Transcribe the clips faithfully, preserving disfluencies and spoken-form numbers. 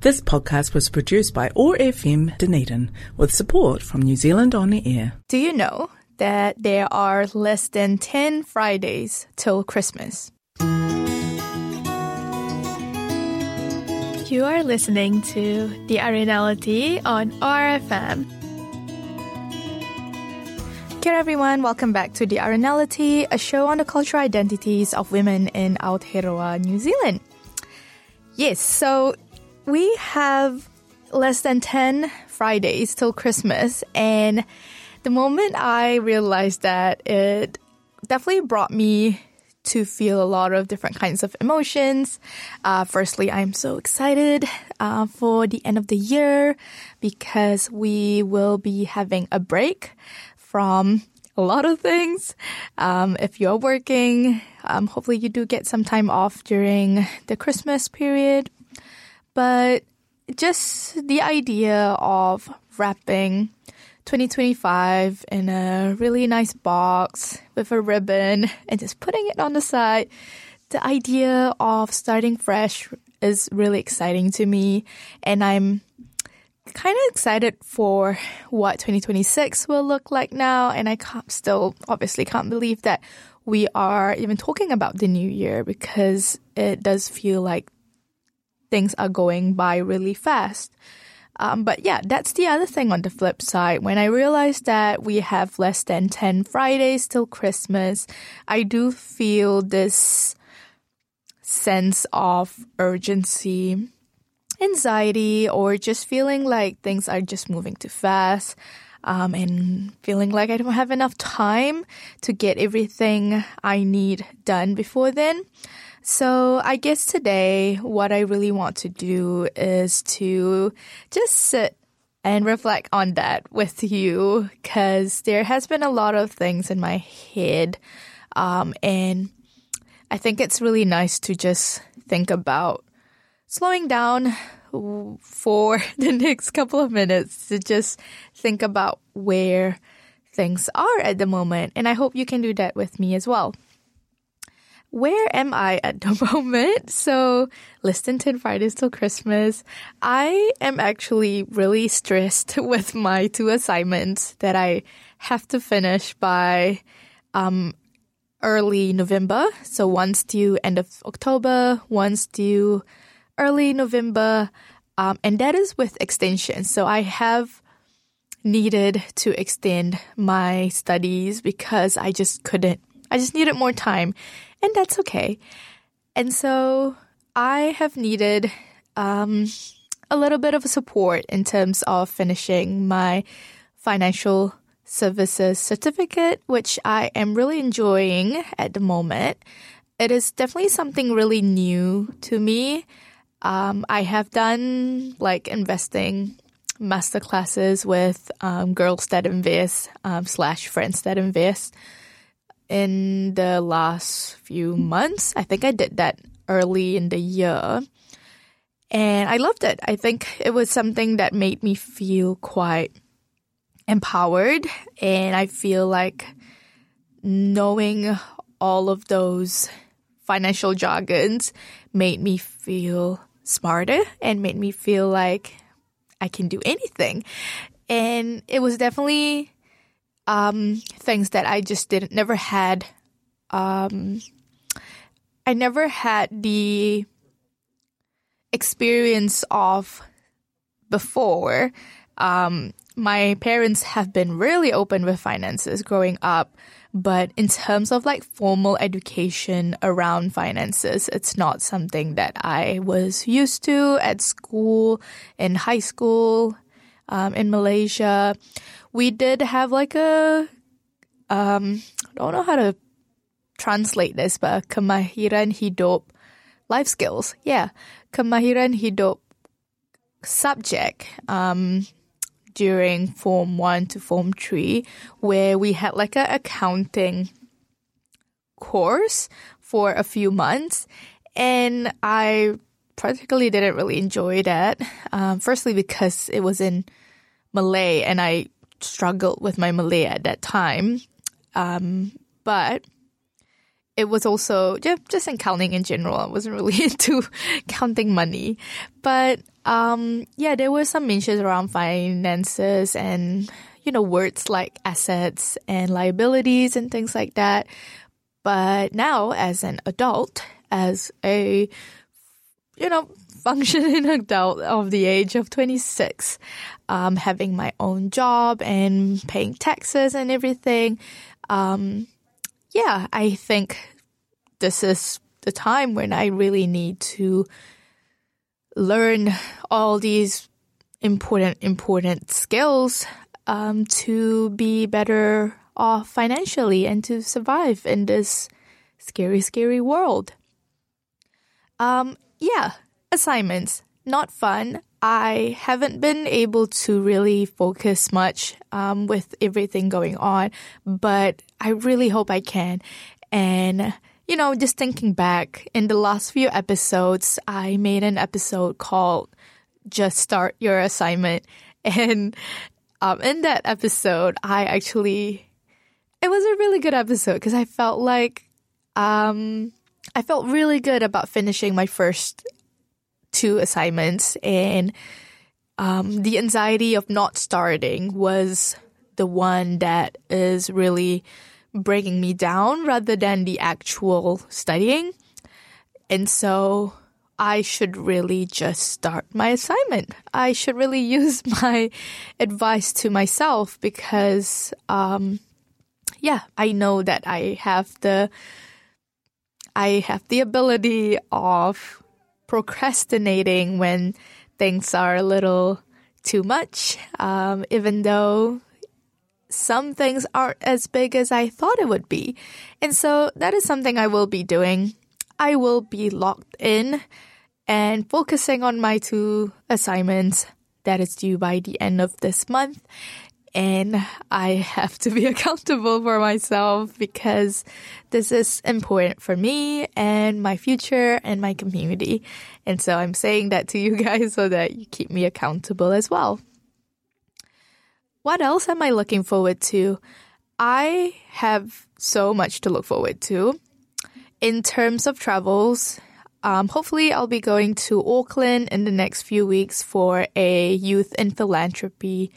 This podcast was produced by O A R F M Dunedin with support from New Zealand On Air. Do you know that there are less than ten Fridays till Christmas? You are listening to The Arenality on O A R F M. Kia ora everyone, welcome back to The Arenality, a show on the cultural identities of women in Aotearoa, New Zealand. Yes, so we have less than ten Fridays till Christmas, and the moment I realized that, it definitely brought me to feel a lot of different kinds of emotions. Uh, firstly, I'm so excited uh, for the end of the year because we will be having a break from a lot of things. Um, if you're working, um, hopefully you do get some time off during the Christmas period. But just the idea of wrapping twenty twenty-five in a really nice box with a ribbon and just putting it on the side, the idea of starting fresh is really exciting to me. And I'm kind of excited for what twenty twenty-six will look like now. And I can't, still obviously can't believe that we are even talking about the new year, because it does feel like things are going by really fast. Um, but yeah, that's the other thing on the flip side. When I realized that we have less than ten Fridays till Christmas, I do feel this sense of urgency, anxiety, or just feeling like things are just moving too fast, um, and feeling like I don't have enough time to get everything I need done before then. So I guess today what I really want to do is to just sit and reflect on that with you, because there has been a lot of things in my head, um, and I think it's really nice to just think about slowing down for the next couple of minutes to just think about where things are at the moment, and I hope you can do that with me as well. Where am I at the moment? So, less than ten Fridays till Christmas. I am actually really stressed with my two assignments that I have to finish by um, early November. So, one's due end of October, one's due early November, um, and that is with extension. So, I have needed to extend my studies because I just couldn't. I just needed more time. And that's okay. And so I have needed um, a little bit of support in terms of finishing my financial services certificate, which I am really enjoying at the moment. It is definitely something really new to me. Um, I have done like investing masterclasses with um, Girls That Invest um, slash Friends That Invest in the last few months. I think I did that early in the year, and I loved it. I think it was something that made me feel quite empowered, and I feel like knowing all of those financial jargons made me feel smarter and made me feel like I can do anything. And it was definitely Um, things that I just didn't, never had. Um, I never had the experience of before. Um, my parents have been really open with finances growing up, but in terms of like formal education around finances, it's not something that I was used to at school, in high school, um, in Malaysia. We did have like a, um, I don't know how to translate this, but kemahiran hidup, life skills. Yeah, kemahiran hidup subject um, during Form one to Form three, where we had like a accounting course for a few months. And I particularly didn't really enjoy that. Um, firstly, because it was in Malay, and I struggled with my Malay at that time. Um, but it was also just, just in counting in general. I wasn't really into counting money. But um, yeah, there were some mentions around finances and, you know, words like assets and liabilities and things like that. But now as an adult, as a, you know, functioning adult of the age of twenty-six, um, having my own job and paying taxes and everything, um, yeah, I think this is the time when I really need to learn all these important, important skills um, to be better off financially and to survive in this scary, scary world. Um, yeah, assignments, not fun. I haven't been able to really focus much um, with everything going on, but I really hope I can. And, you know, just thinking back, in the last few episodes, I made an episode called Just Start Your Assignment. And um, in that episode, I actually, it was a really good episode because I felt like, um, I felt really good about finishing my first two assignments, and um, the anxiety of not starting was the one that is really bringing me down rather than the actual studying. And so I should really just start my assignment. I should really use my advice to myself because, um, yeah, I know that I have the, I have the ability of procrastinating when things are a little too much, um, even though some things aren't as big as I thought it would be. And so that is something I will be doing. I will be locked in and focusing on my two assignments that is due by the end of this month. And I have to be accountable for myself because this is important for me and my future and my community. And so I'm saying that to you guys so that you keep me accountable as well. What else am I looking forward to? I have so much to look forward to. In terms of travels, um, hopefully I'll be going to Auckland in the next few weeks for a youth in philanthropy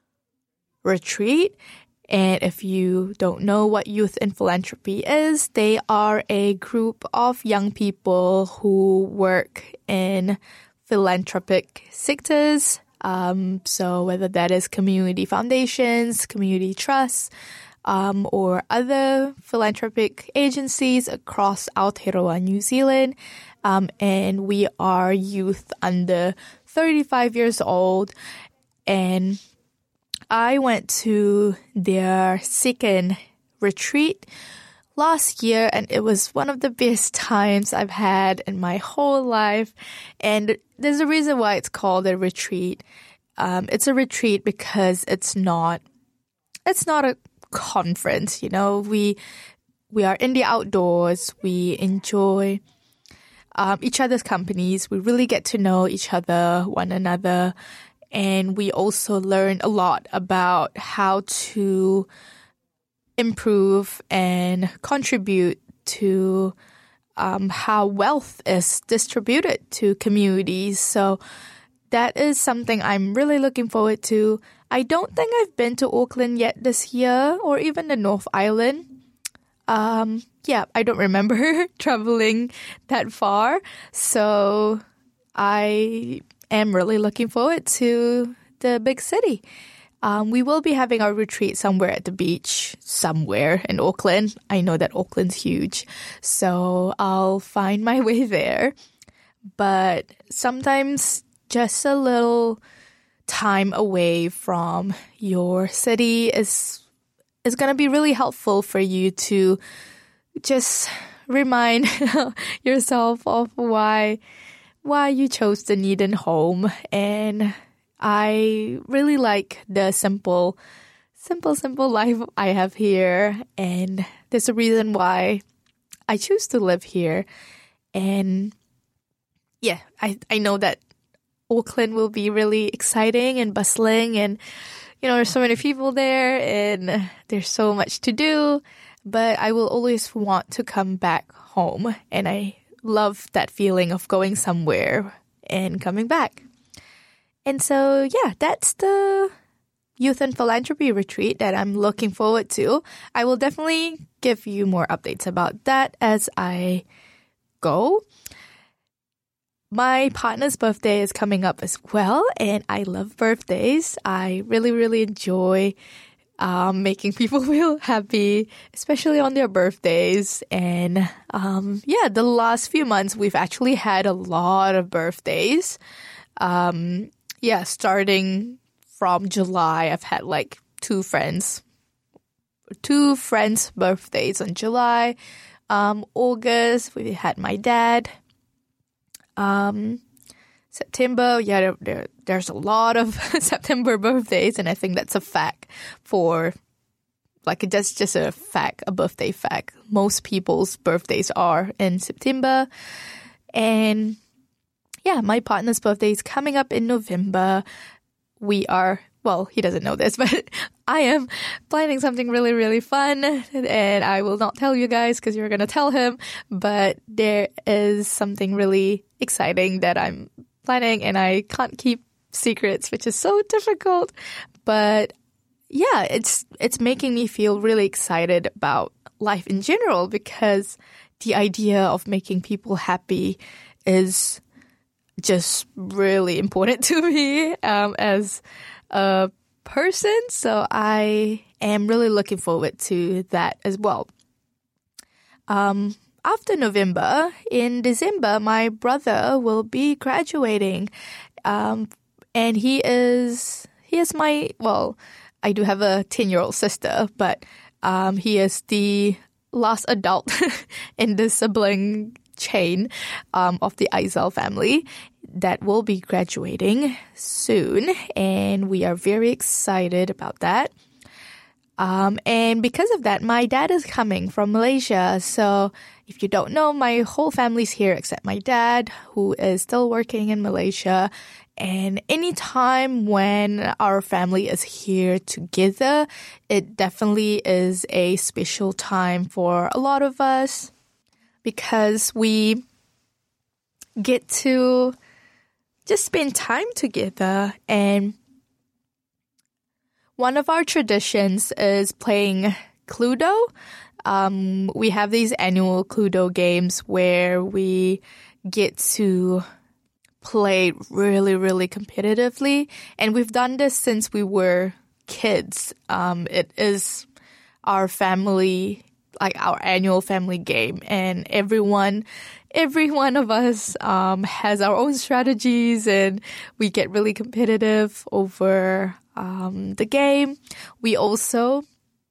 retreat. And if you don't know what Youth in Philanthropy is, they are a group of young people who work in philanthropic sectors. Um, so whether that is community foundations, community trusts, um, or other philanthropic agencies across Aotearoa, New Zealand. Um, and we are youth under thirty-five years old. And I went to their second retreat last year, and it was one of the best times I've had in my whole life. And there's a reason why it's called a retreat. Um, it's a retreat because it's not, it's not a conference. You know, we we are in the outdoors. We enjoy um, each other's companies. We really get to know each other, one another. And we also learn a lot about how to improve and contribute to um, how wealth is distributed to communities. So that is something I'm really looking forward to. I don't think I've been to Auckland yet this year or even the North Island. Um, yeah, I don't remember traveling that far. So I am really looking forward to the big city. Um, we will be having our retreat somewhere at the beach, somewhere in Auckland. I know that Auckland's huge, so I'll find my way there. But sometimes just a little time away from your city is is going to be really helpful for you to just remind yourself of why why you chose Dunedin home. And I really like the simple, simple, simple life I have here. And there's a reason why I choose to live here. And yeah, I, I know that Auckland will be really exciting and bustling. And, you know, there's so many people there and there's so much to do. but I will always want to come back home. And I love that feeling of going somewhere and coming back. And so, yeah, that's the Youth and Philanthropy Retreat that I'm looking forward to. I will definitely give you more updates about that as I go. My partner's birthday is coming up as well, and I love birthdays. I really, really enjoy um, making people feel happy, especially on their birthdays. And um, yeah, the last few months, we've actually had a lot of birthdays. Um, yeah, starting from July, I've had like two friends, two friends' birthdays in July. Um, August, we had my dad. Um, September, yeah, there, there, there's a lot of September birthdays, and I think that's a fact for, like, that's just a fact, a birthday fact. Most people's birthdays are in September, and yeah, my partner's birthday is coming up in November. We are, well, he doesn't know this, but I am planning something really, really fun, and I will not tell you guys because you're going to tell him, but there is something really exciting that I'm planning, and I can't keep secrets, which is so difficult. But yeah, it's it's making me feel really excited about life in general, because the idea of making people happy is just really important to me um, as a person. So I am really looking forward to that as well. Um, after November, in December, my brother will be graduating, um, and he is he is my well. I do have a ten-year-old sister, but um, he is the last adult in the sibling chain um, of the Aizal family that will be graduating soon, and we are very excited about that. Um, and because of that, my dad is coming from Malaysia. So if you don't know, my whole family's here except my dad, who is still working in Malaysia. And anytime when our family is here together, it definitely is a special time for a lot of us, because we get to just spend time together. And one of our traditions is playing Cluedo. Um, we have these annual Cluedo games where we get to play really, really competitively. And we've done this since we were kids. Um, it is our family, like our annual family game. And everyone, every one of us um, has our own strategies, and we get really competitive over um, the game. We also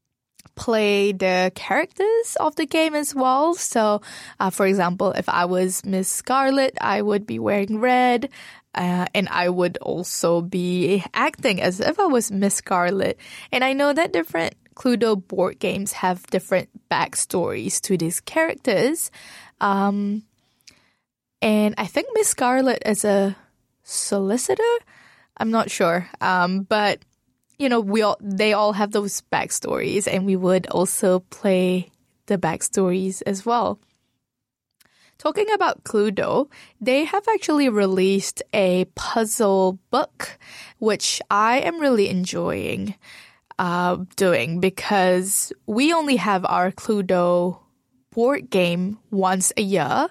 play the characters of the game as well. So, uh, for example, if I was Miss Scarlet, I would be wearing red, uh, and I would also be acting as if I was Miss Scarlet. And I know that different Cluedo board games have different backstories to these characters. Um, and I think Miss Scarlet is a solicitor. I'm not sure. Um, but you know, we all, they all have those backstories, and we would also play the backstories as well. Talking about Cluedo, they have actually released a puzzle book, which I am really enjoying uh, doing, because we only have our Cluedo board game once a year.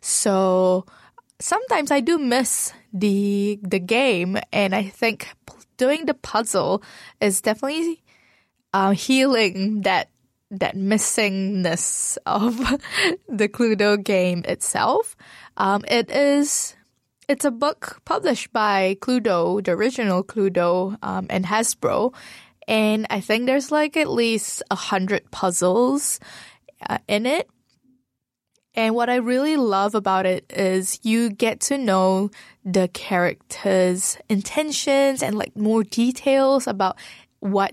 So sometimes I do miss the the game, and I think doing the puzzle is definitely uh, healing that that missingness of the Cluedo game itself. Um, it is it's a book published by Cluedo, the original Cluedo, um, and Hasbro, and I think there's like at least a hundred puzzles uh, in it. And what I really love about it is you get to know the characters' intentions and like more details about what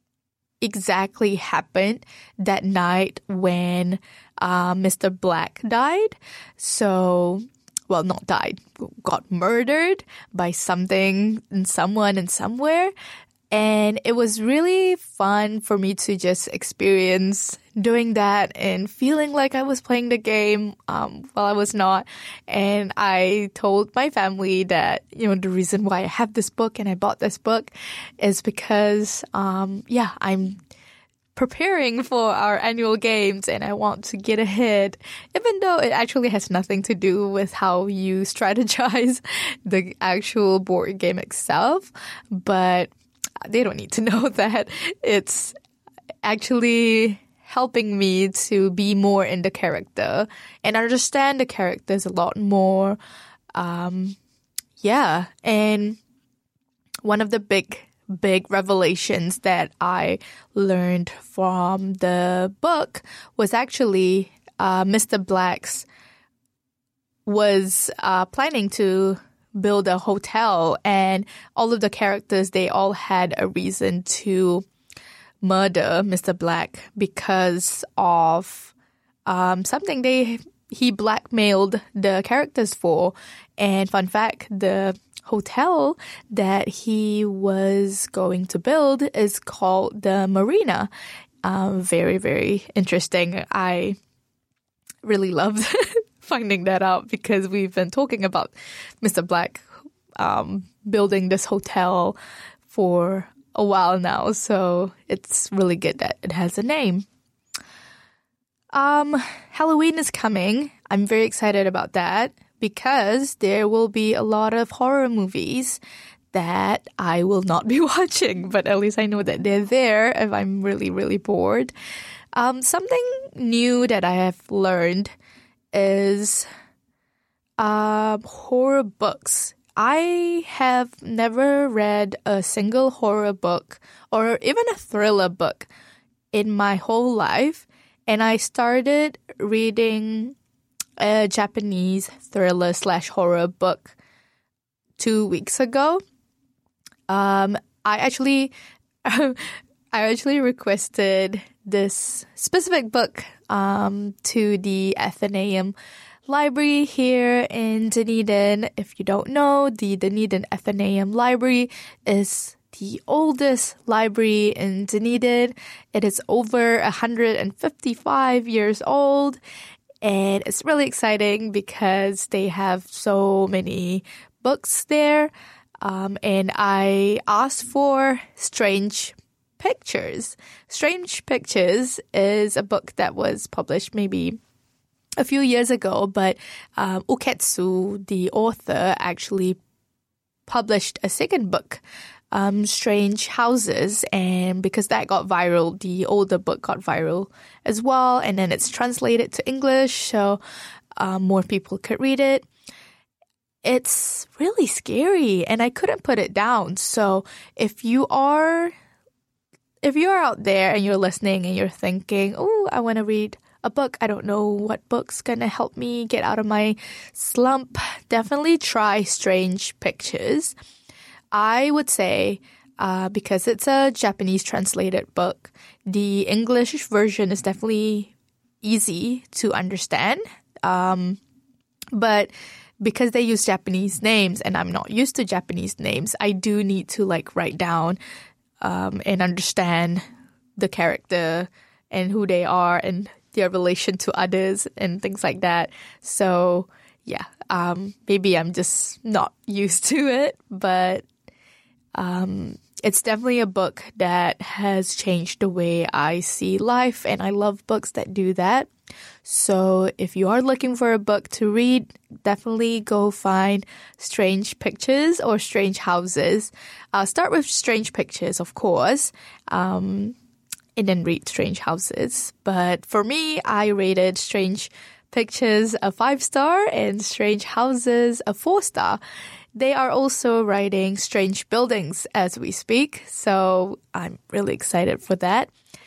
exactly happened that night when uh, Mister Black died. So, well, not died, got murdered by something and someone and somewhere. And it was really fun for me to just experience doing that and feeling like I was playing the game um, while I was not. And I told my family that, you know, the reason why I have this book and I bought this book is because, um, yeah, I'm preparing for our annual games and I want to get ahead, even though it actually has nothing to do with how you strategize the actual board game itself. But they don't need to know that. It's actually helping me to be more in the character and understand the characters a lot more. Um, yeah. And one of the big, big revelations that I learned from the book was actually uh, Mister Black's was uh, planning to build a hotel, and all of the characters, they all had a reason to murder Mister Black because of um, something they he blackmailed the characters for. And fun fact, the hotel that he was going to build is called the Marina. Um, very, very interesting. I really loved finding that out because we've been talking about Mister Black um, building this hotel for a while now. So it's really good that it has a name. Um, Halloween is coming. I'm very excited about that because there will be a lot of horror movies that I will not be watching, but at least I know that they're there if I'm really, really bored. Um, something new that I have learned is uh, horror books. I have never read a single horror book or even a thriller book in my whole life. And I started reading a Japanese thriller slash horror book two weeks ago. Um, I actually, I actually requested this specific book um, to the Athenaeum Library here in Dunedin. If you don't know, the Dunedin Athenaeum Library is the oldest library in Dunedin. It is over one hundred fifty-five years old, and it's really exciting because they have so many books there. Um, and I asked for Strange Pictures. Strange Pictures is a book that was published maybe a few years ago, but um, Uketsu, the author, actually published a second book, um, Strange Houses, and because that got viral, the older book got viral as well, and then it's translated to English, so um, more people could read it. It's really scary, and I couldn't put it down. So if you are, if you're out there and you're listening and you're thinking, oh, I want to read a book, I don't know what book's gonna help me get out of my slump, definitely try Strange Pictures. I would say, uh, because it's a Japanese translated book, the English version is definitely easy to understand. Um, but because they use Japanese names and I'm not used to Japanese names, I do need to like write down um, and understand the character and who they are and their relation to others and things like that. So yeah, um, maybe I'm just not used to it, but um, it's definitely a book that has changed the way I see life, and I love books that do that. So if you are looking for a book to read, definitely go find Strange Pictures or Strange Houses. Uh, start with Strange Pictures, of course, um, and then read Strange Houses. But for me, I rated Strange Pictures a five-star and Strange Houses a four-star. They are also writing Strange Buildings as we speak, so I'm really excited for that.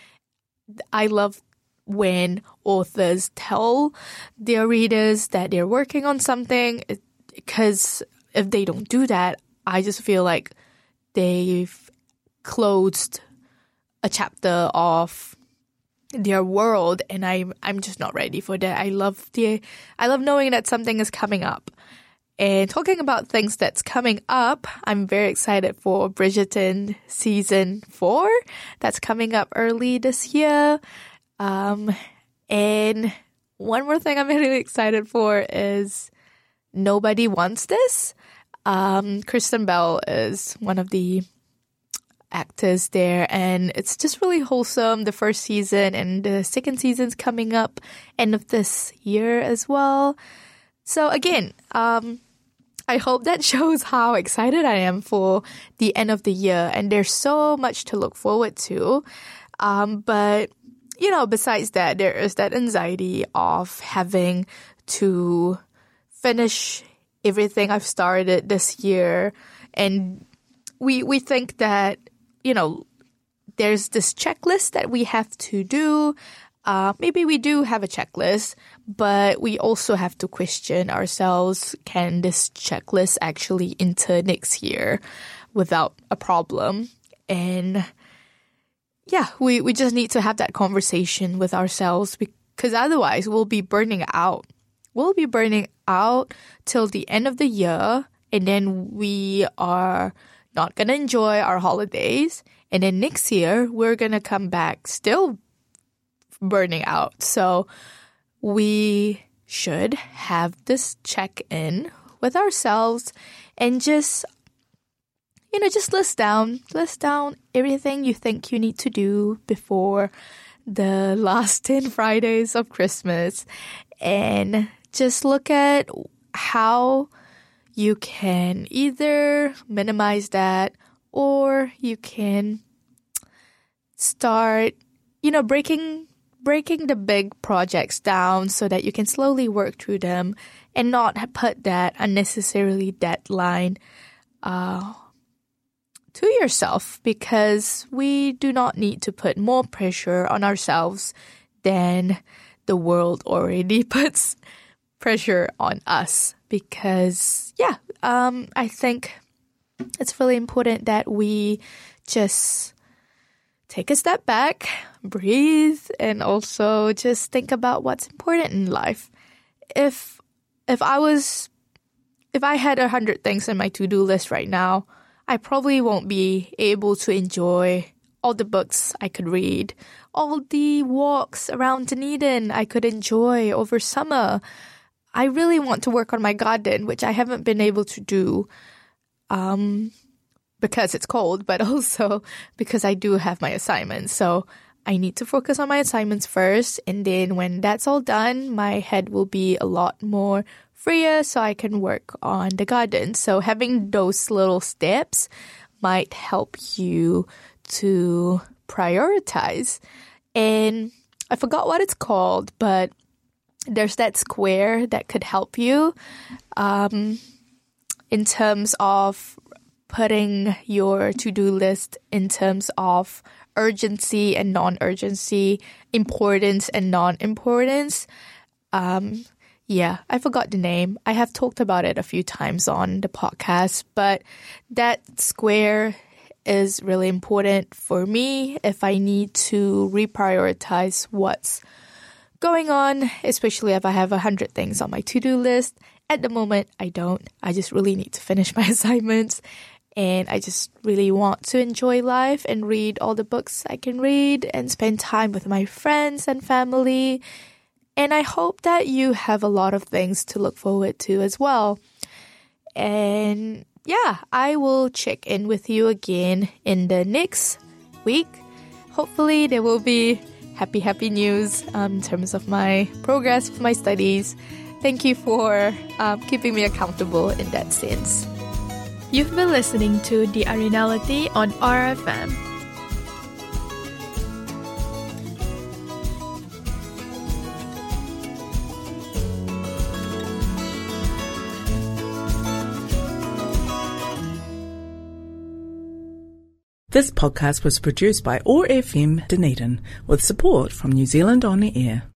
I love when authors tell their readers that they're working on something, because if they don't do that, I just feel like they've closed a chapter of their world, and I'm I'm just not ready for that. I love the I love knowing that something is coming up. And talking about things that's coming up, I'm very excited for Bridgerton season four. That's coming up early this year. Um, and one more thing I'm really excited for is Nobody Wants This. Um, Kristen Bell is one of the actors there, and it's just really wholesome. The first season and the second season's coming up end of this year as well. So again, um, I hope that shows how excited I am for the end of the year, and there's so much to look forward to. Um, but, you know, besides that, there is that anxiety of having to finish everything I've started this year. And we we think that, you know, there's this checklist that we have to do. Uh, maybe we do have a checklist, but we also have to question ourselves, can this checklist actually enter next year without a problem? And yeah, we, we just need to have that conversation with ourselves, because otherwise we'll be burning out. We'll be burning out till the end of the year, and then we are not going to enjoy our holidays. And then next year, we're going to come back still burning out. So we should have this check-in with ourselves and just, you know, just list down, list down everything you think you need to do before the last ten Fridays of Christmas, and just look at how you can either minimize that, or you can start, you know, breaking breaking the big projects down so that you can slowly work through them and not put that unnecessarily deadline uh, to yourself, because we do not need to put more pressure on ourselves than the world already puts pressure on us. Because, yeah, um, I think it's really important that we just take a step back, breathe, and also just think about what's important in life. If if I was, if I had a hundred things on my to-do list right now, I probably won't be able to enjoy all the books I could read, all the walks around Dunedin I could enjoy over summer. I really want to work on my garden, which I haven't been able to do um, because it's cold, but also because I do have my assignments. So I need to focus on my assignments first, and then when that's all done, my head will be a lot more freer so I can work on the garden. So having those little steps might help you to prioritize. And I forgot what it's called, but there's that square that could help you um, in terms of putting your to-do list in terms of urgency and non-urgency, importance and non-importance. Um, yeah, I forgot the name. I have talked about it a few times on the podcast, but that square is really important for me if I need to reprioritize what's going on, especially if I have a hundred things on my to-do list. At the moment, I don't. I just really need to finish my assignments, and I just really want to enjoy life and read all the books I can read and spend time with my friends and family. And I hope that you have a lot of things to look forward to as well. And yeah, I will check in with you again in the next week. Hopefully there will be happy, happy news um, in terms of my progress with my studies. Thank you for um, keeping me accountable in that sense. You've been listening to The Arenality on R F M. This podcast was produced by O A R F M Dunedin with support from New Zealand On the Air.